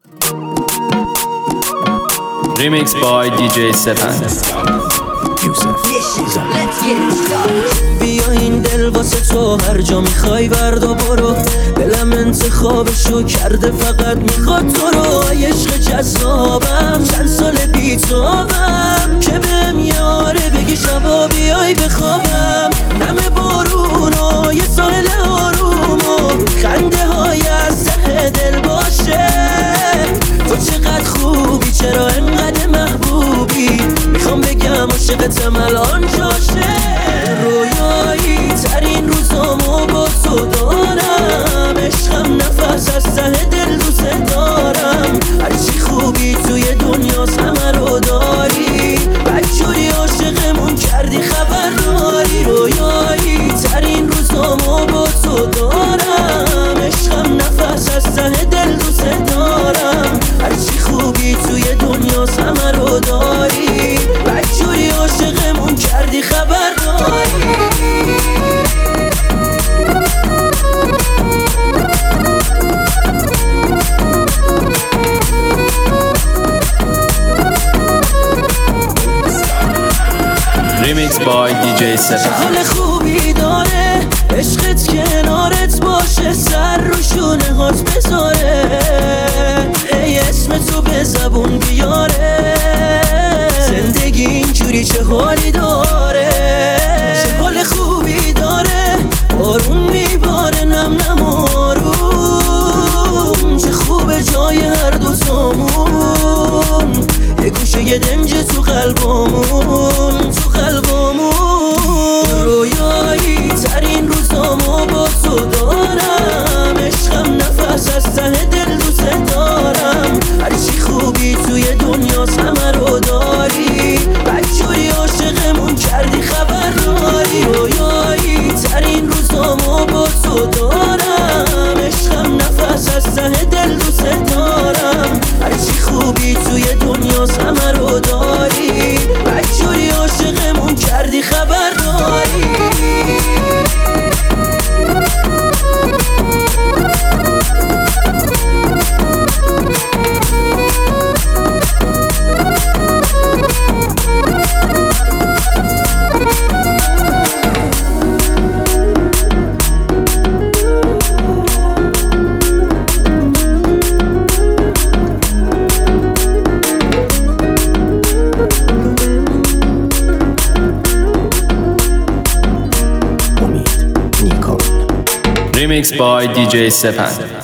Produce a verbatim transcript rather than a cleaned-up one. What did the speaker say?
Remix by دی جی سپند. بیا این دل واسه تو هر جا میخوای ورد و برو، دلم انتخابشو کرده فقط میخواد تو رو. عشق جذابم چند سال بیتابم که بهم یاره بگی شبا بیای بخوابم. نم بارون و یه ساحل آروم و خنده های از ته دل باشه. تو چقدر خوبی، چرا انقدر محبوبی، میخوام بگم عاشقتم الان جاشه. رویایی ترین روزامو با تو دارم، عشقم نفس از ته دل دوست دارم. هرچی خوبی توی دنیاست همه رو داری، بدجوری عاشقمون کردی خبر داری. رویایی ترین روزامو با تو دارم، عشقم نفس از ته دل دوست دارم. هرچی خوبی توی دنیاست همه رو داری، بدجوری عاشقمون کردی خبر داری. Remix by دی جی سپند. حال خوبی داره عشقت کنارت باشه، سر رو شونه هات بذاره، ای اسم تو به زبون بیاره. زندگی اینجوری چه حالی داره، چه حال خوبی داره، بارون میباره نم نم آروم. چه خوبه جای هر دو تامون، یه گوشه یه دنج تو قلبمون، تو قلبمون. رویایی ترین روزامو با تو دارم، عشقم نفس از ته دل دوست دارم. هرچی خوبی توی دنیاست همه رو داری، بدجوری عاشقمون کردی خبر داری. رویایی ترین روزامو با تو دارم، عشقم نفس از ته دل دوست دارم. هرچی خوبی توی دنیاست همه رو داری، بدجوری عاشقمون کردی خبر داری. Remix by دی جی سپند.